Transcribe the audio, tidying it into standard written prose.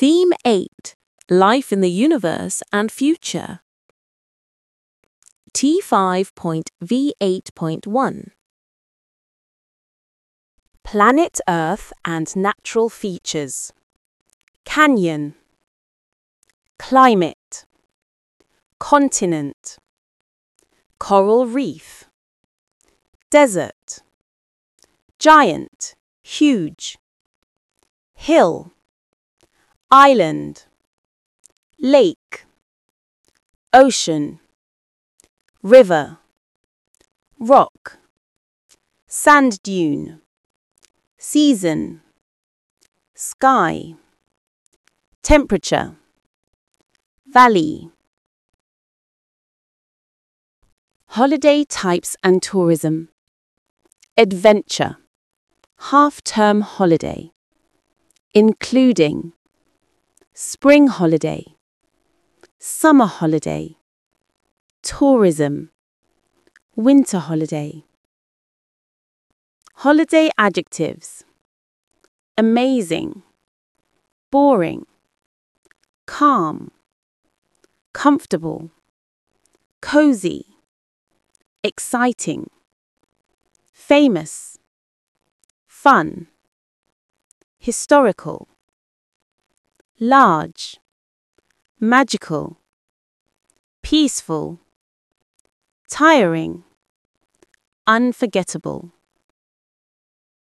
Theme 8. Life in the Universe and Future. T5.V8.1. Planet Earth and natural features. Canyon. Climate. Continent. Coral reef. Desert. Giant, huge. Hill. Island. Lake. Ocean. River. Rock. Sand dune. Season. Sky. Temperature. Valley. Holiday types and tourism. Adventure. Half-term holiday. Including spring holiday, summer holiday, tourism, winter holiday. Holiday adjectives: amazing, boring, calm, comfortable, cozy, exciting, famous, fun, historical, large, magical, peaceful, tiring, unforgettable.